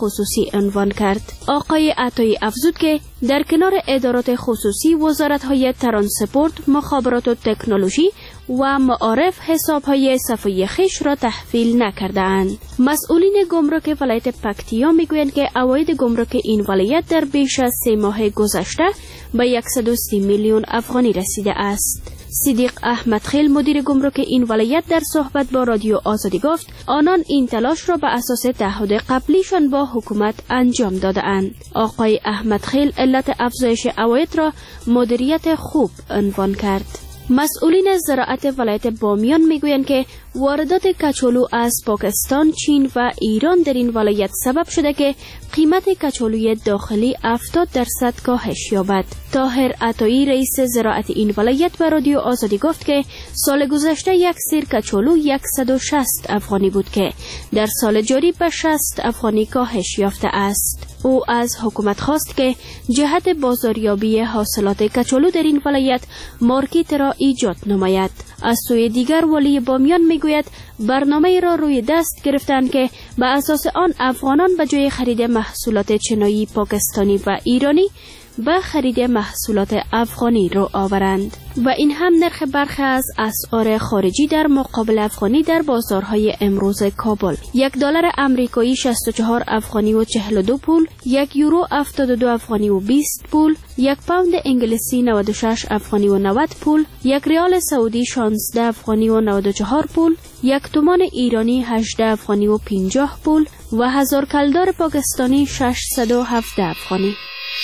خصوصی عنوان کرد. آقای عطایی افزود که در کنار ادارات خصوصی وزارت‌های ترانسپورت، مخابرات و تکنولوژی و معارف حساب‌های صفحه خویش را تحویل نکرده‌اند. مسئولین گمرک ولایت پکتیا میگویند که عواید گمرک این ولایت در بیش از 3 ماه گذشته به 130 میلیون افغانی رسیده است. صدیق احمد خیل مدیر گمرک این ولایت در صحبت با رادیو آزادی گفت آنان این تلاش را به اساس تعهد قبلیشان با حکومت انجام داده‌اند. آقای احمد خیل علت افزایش عواید را مدیریت خوب عنوان کرد. مسئولین زراعت ولایت بامیان میگویند که واردات کچالو از پاکستان، چین و ایران در این ولایت سبب شده که قیمت کچالوی داخلی 70% کاهش یابد. طاهر عطایی رئیس زراعت این ولایت به رادیو آزادی گفت که سال گذشته یک سیر کچالو 160 افغانی بود که در سال جاری به 60 افغانی کاهش یافته است. او از حکومت خواست که جهت بازاریابی حاصلات کچالو در این ولایت مارکت را ایجاد نماید. از سوی دیگر ولی بامیان میگوید برنامه را روی دست گرفتند که به اساس آن افغانان به جای خرید محصولات چینایی، پاکستانی و ایرانی به خرید محصولات افغانی رو آورند و این هم نرخ برخی از اسعار خارجی در مقابل افغانی در بازارهای امروز کابل: $1 امریکایی 64 افغانی و 42 پول، €1 72 افغانی و 20 پول، 1 پوند انگلیسی 96 افغانی و 90 پول، 1 ریال سعودی 16 افغانی و 94 پول، 1 تومان ایرانی 18 افغانی و 50 پول و 1000 کلدار پاکستانی 617 افغانی.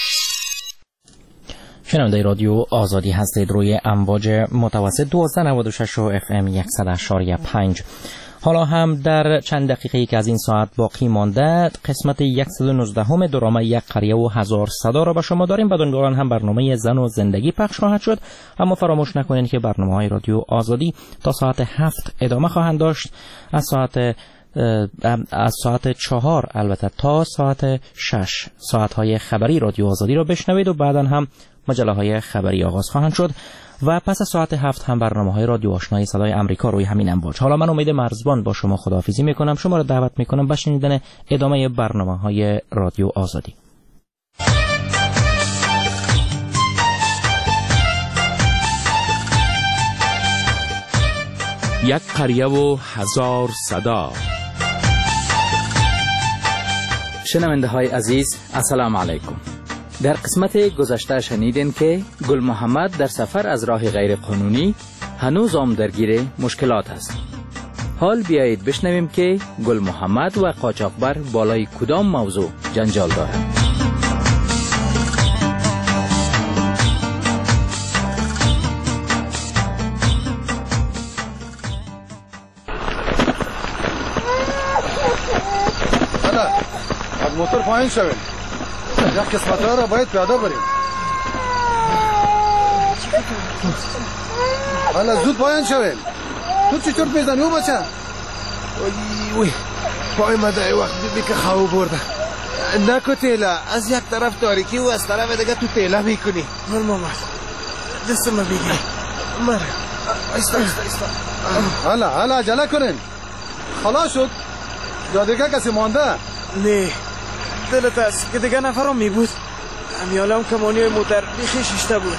شنونده رادیو آزادی هستید روی امواج متوسط 1296 و FM 100.5. حالا هم در چند دقیقه که از این ساعت باقی مانده قسمت 119 درامه یک قریه و 1000 صدا را به شما داریم. بدون آن هم برنامه زن و زندگی پخش خواهد شد، اما فراموش نکنید که برنامه‌های رادیو آزادی تا ساعت 7 ادامه خواهند داشت. از ساعت 4 البته تا ساعت 6 ساعت‌های خبری رادیو آزادی را بشنوید و بعداً هم مجله‌های خبری آغاز خواهند شد و پس از ساعت 7 هم برنامه‌های رادیو آشنای صدای امریکا روی همین امواج. حالا من امید مرزبان با شما خداحافظی می‌کنم. شما را دعوت می‌کنم به شنیدن ادامه برنامه‌های رادیو آزادی. یک قریه و 1000 صدا. شنونده های عزیز، السلام علیکم. در قسمت گذشته شنیدین که گل محمد در سفر از راه غیر قانونی هنوز هم درگیر مشکلات است. حال بیایید بشنویم که گل محمد و قاچاقبر بالای کدام موضوع جنجال دارند. از موتور پایین شویم. یک قسمت ها را باید پیاده بریم. حالا زود پایین شویم. تو چی چرت میزنی او بچه؟ اوی پای مده ای وقت دیدی که خواب برده. نکو تیلا، از یک طرف تاریکی و از طرف دیگه تو تیلا میکنی. مر ماما دست ما بگی مر ایستا. حالا عجله کنین. خلاص شد یا دیگه کسی مانده؟ نه دلت است که دیگه نفرم می بود. همیالم کمانی موتر بیخی ششته بود.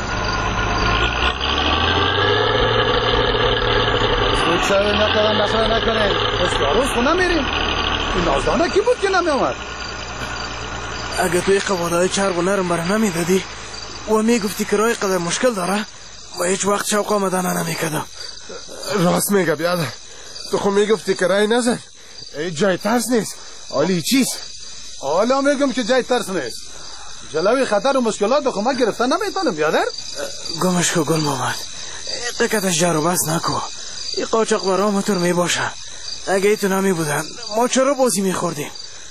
سود شوی نکنن روز خونه میریم. این نازدانه کی بود که نمی آمد؟ اگه توی قواله چرب و نرم برای نمی دادی و می گفتی که رای قدر مشکل داره و هیچ وقت شوق آمدن نمی کدم. راست میگه بیاده. تو خود می گفتی که رای نزن. جای ترس نیست. عالی چیز؟ حالا میگم که جای ترس نیست. جلوی خطر و مشکلات خود ما گرفتن نمیتونم بیادر؟ گمش کو گل محمد. دقیقتش جارو بس نکو. این قاچاق برا موتور می باشه. اگه ایتو نمی بودن ما چرا بازی می خوردیم؟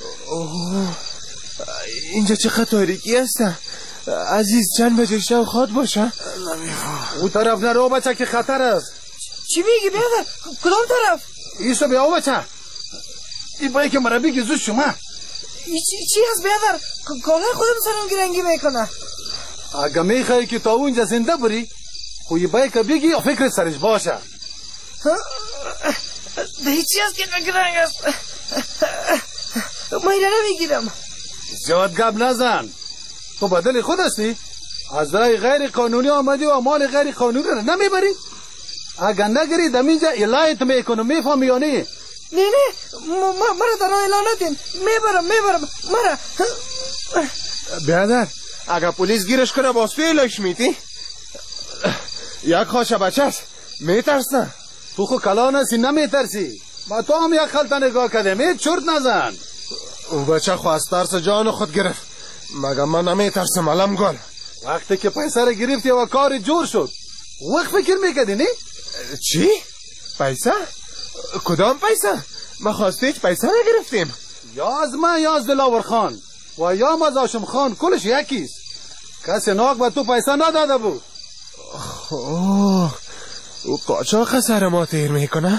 اینجا چقدر تاریکی هستن. عزیز چند بجه شب خواد باشه؟ نمیفهم. او طرف نرو بچه که خطر است. چی میگی بیادر؟ کدام طرف؟ ایسو بیا بچه. این بایی که مرا بگی زود شما. چی هست بیادر؟ کاله خودم سرم گرنگی میکنه. اگه میخوایی که تا اونجا زنده بری خوی بایی که بگی یا فکر سرش باشه. ده چی هست که گرنگ است؟ ما اینا نمیگیرم. زیاد گپ نزن. تو بدل خود هستی؟ از راه غیر قانونی آمدی و مال غیر قانونی رو نمیبری؟ اگر نگیری دمینجا الهیت میکنم. میفهمی یا نه؟ نه مرا در اعلان ندین. میبرم مرا. برادر اگر پلیس گیرش کنه باز توی لکش میتی؟ یک خواشه بچه است میترسن. تو خو کلان هستی نمیترسی. با تو هم یک خلطه نگاه کردیم. چرت نزن. اون بچه خواست ترس جان خود گرفت. مگه من نمیترسم علم گل. وقتی که پیسه رو گرفتی و کار جور شد وقت فکر میکردی نه؟ چی؟ پیسه؟ کدام پیسه؟ ما خواسته هیچ پیسه نگرفتیم. یا از من یا از دلاور خان و یا از هاشم خان کلش یکیست. کسی ناک به تو پیسه نداده بود. اوه او قاچاق سر ما تیر میکنه.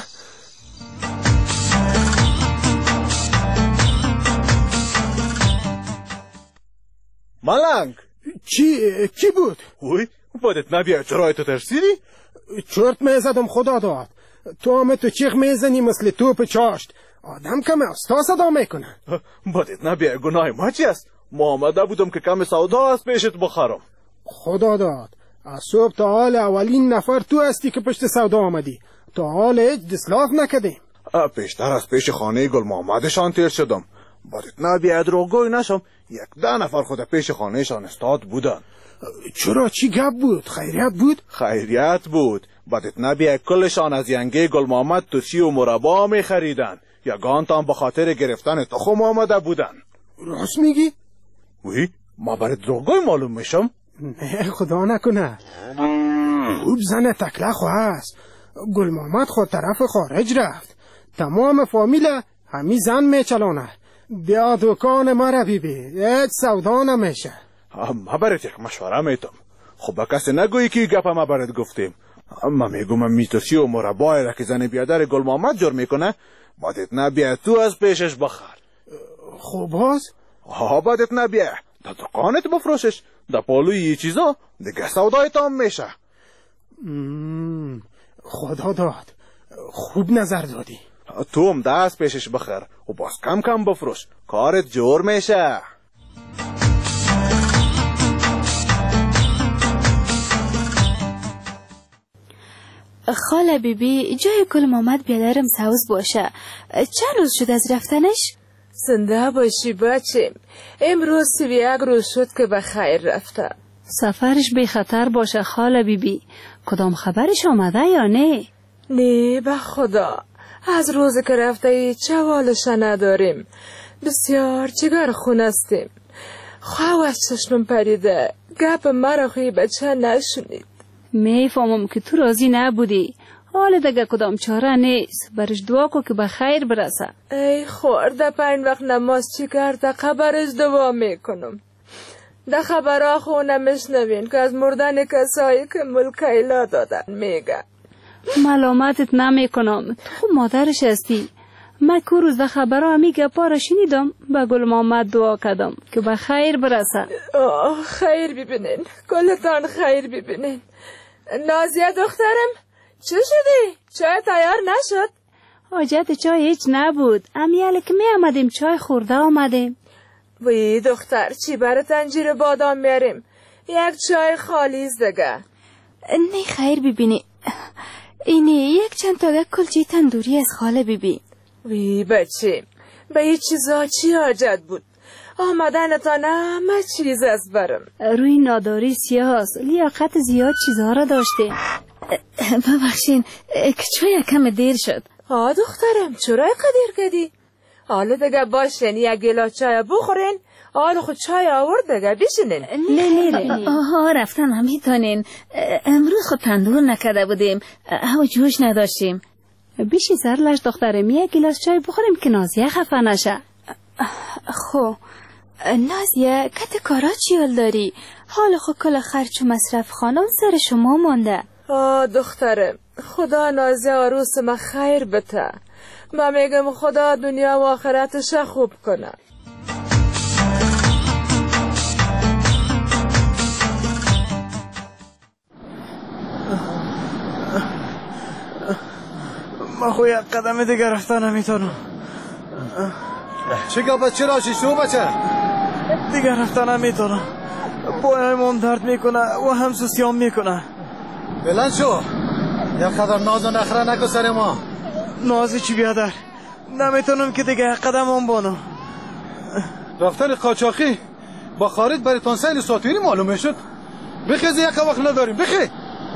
ملنگ کی بود؟ اوی بادت نبیه چرا تو ترسیدی؟ چرت میزدم خدا داد. تو هم تو چیخ میزنی مثل توپ چاشت. آدم کم استا صدا میکنه. بادت نبیه گناه ما چی است؟ ما آمده بودم که کم سودا از پیشت بخرم. خدا داد از صبح تا حال اولین نفر تو هستی که پشت سودا آمدی. تا حال هیچ دسلاف نکدیم. پیشتر از پیش خانه گل محمدشان تیر شدم. بادت نبیه دروغگوی نشم. 11 نفر خود پیش خانهشان استاد بودن. چرا چی گپ بود؟ خیریت بود؟ خیریت بود. بادت نبیه کلشان از ینگه گل محمد توسی و مربا می خریدن. یگان تان به خاطر گرفتن تخم آمده بودن. راست میگی؟ وی ما برای دروغگوی معلوم میشم؟ نه خدا نکنه. خوب زن تکله خواه است. گل محمد خود طرف خارج رفت. تمام فامیل همی زن میچلانه. بیا دکان ما را بیبی. هیچ سودا نمیشه. ما برات یک مشوره میتم. خب با کسی نگویی که گپ ما برات گفتیم. ما میگم میتوسی و مربای را که زن بیادر گل محمد جور میکنه بادت نبیه تو از پیشش بخر. خب باز؟ بادت نبیه در دکانت بفروشش. در پالوی یه چیزا دیگه سودای تام میشه. خدا داد خوب نظر دادی. تو هم دست پیشش بخر و باز کم کم بفروش. کارت جور میشه. خاله بیبی جای گل محمد بیادرم سوز باشه. چند روز شد از رفتنش؟ زنده باشی بچیم. امروز 31 روز شد که به خیر رفته. سفرش بی خطر باشه خاله بیبی. کدام خبرش آمده یا نه؟ نه به خدا از روز که رفته چه حالش نداریم. بسیار جگر خون استیم. خواهش چشمم پریده. گپ مرا خوی بچه نشونید. میفهمم که تو راضی نبودی. حال دیگه کدام چاره نیست. برش دعا کو که به خیر برسه. ای خورده پین وقت نماز چی کرده خبرش دعا میکنم. ده خبرها خونه مشنوین که از مردن کسایی که ملک ایلا دادن میگه. ملامتت نمی کنم. تو مادرش هستی. من که روز ده خبرها میگه پاره شنیدم به گل محمد دعا کردم که به خیر برسه. خیر ببینین. کلتان خیر ببینین. نازیه دخترم چه شدی؟ چای تیار نشد؟ حاجت چای هیچ نبود. امیاله که می آمدیم چای خورده آمدیم. وی دختر چی برای تنجیر بادام میاریم؟ یک چای خالیز دیگه. نه خیر ببینی. اینی یک چند تا کلچه تندوری از خاله بیبی. وی بچه به این چیزا چی حاجت بود؟ آمدنتان همه چیز از برم. روی ناداری سیاست. لیاقت زیاد چیزها را داشته. ببخشین که چای کم دیر شد. دخترم چرا قدیر کردی؟ حالا دیگه باشین یک گلاس چای بخورین. حالا خود چای آورد دیگه بشینین. نه رفتن هم میتونین. امروز خود تندور نکرده بودیم. هوا جوش نداشتیم. بیشی سرلش دخترم یک گلاس چای بخوریم که نازیه خفه نشه. خب نازیه کت کارا چی حال داری؟ حالا خود کل خرچ و مصرف خانم سر شما مانده. دخترم خدا نازیه عروس ما خیر بته. من میگم خدا دنیا و آخرتش خوب کنه. ما خو یک قدم دیگه رفتن نمیتونم. چه گپ چرا شو بچه؟ دیگر رفتن نمیتونم. پایم درد میکنه و هم سوسیام میکنه. بلند شو. یک قدر ناز و نخره نکن سر ما. نازی چی بیادر؟ نمیتونم که دیگه قدمم بانم. رفتن قاچاقی با خارج برای تانسیل ساتوینی معلومه شد. بخیزی یک وقت نداریم بخی.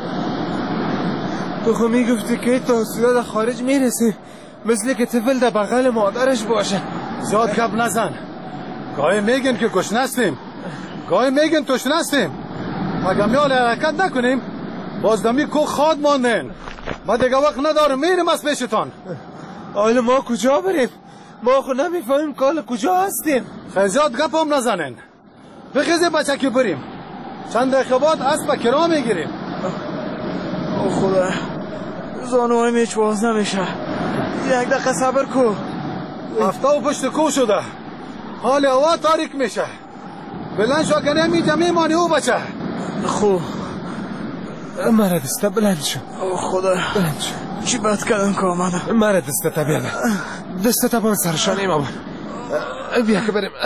تو خو میگفتی که تحصیلات در خارج میرسیم، مثل که طفل در بغل مادرش باشه. زیاد گپ نزن. گاهی میگن که گشنه هستیم، گاهی میگن تشنه هستیم. اگر میال حرکت نکنیم بازدمی کو خواد ماندن. ما دیگه وقت ندارم، میریم از پیشتان. حالا ما کجا بریم؟ ما خو نمیفهمیم کال کجا هستیم. خیزیات گپ هم نزنن. بخیزی بچه که بریم. چند دقیقه بعد اسب کرا میگیریم. او خدا، زانوهایم هیچ باز نمیشه. یک دقیقه صبر کو. هفته و پشت کو شده، حال هوا تاریک میشه. بلند شو که نمیجا میمانی او بچه. خو مرا دسته بلند شو. او خدا بلند شو. چی بد کردم که آمدم؟ مرا دسته تا بیاده، دسته تا بان سرشانه ما بیا که بریم.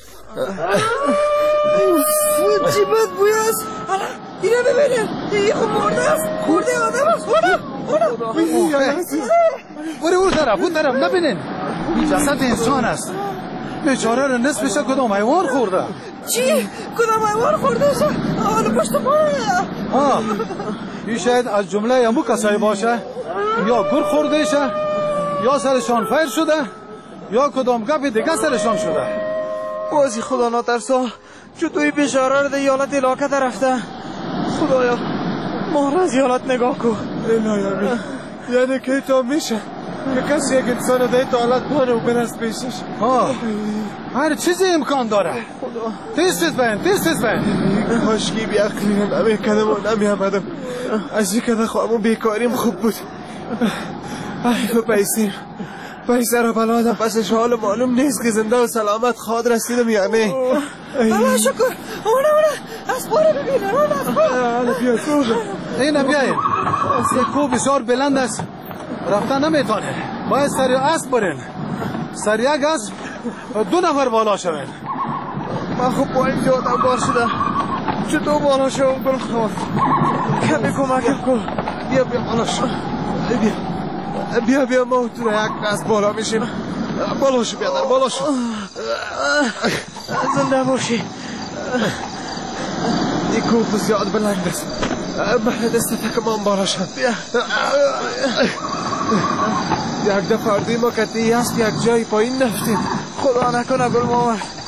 چی بد بوی است؟ اینه ببینیم، این خود مرده است، مرده آدم است. بری اون طرف نبینین. این جسد انسان است. بیچاره رو نصفش کدام حیوان خورده. چی؟ کدام حیوان خورده شه؟ حالا پشت پاره. این شاید از جمله امو کسایی باشه، یا گر خورده شه، یا سرشان فیر شده، یا کدام گپ دیگه سرشان شده. بازی خدا ناترسا چطوری بیچاره رو در یالت علاقه در رفته. خدایا ما را از یالت نگاه کن. یعنی که تا میشه که کسی یک انسان رو در حالت پانه و برست پیشش. هر چیزی امکان داره. تیستت بین. کاشکی بیاقلیم نمیکدم و نمیامدم. از یک کده خواهم و بیکاریم خوب بود. ایفا پیسه را بلادم پسش حال معلوم نیست که زنده و سلامت خواد رسیدم یا نه. الله شکر. اونه اسباره ببینه. اونه بیا کوبه. اینه بیاین. یک کوب بسیار بلند است، رفتن نمیتونه. باید سری اسب برین. سری یک اسب 2 نفر بالا شوین. من خوب پایین زیادم بار شده. چطور بالا شوم گل خواه؟ کمی کمکم کن. بیا بالا شو. بیا ما تو را یک از بالا میشیم. بالا شو بیادر بالا شو. زنده باشی. این کوب زیاد بلند است. بله دسته تکمان بالا شد. یک دفعه اردیم و کتی هست یک جایی پایین نفتیم. خدا نکنه گل ماور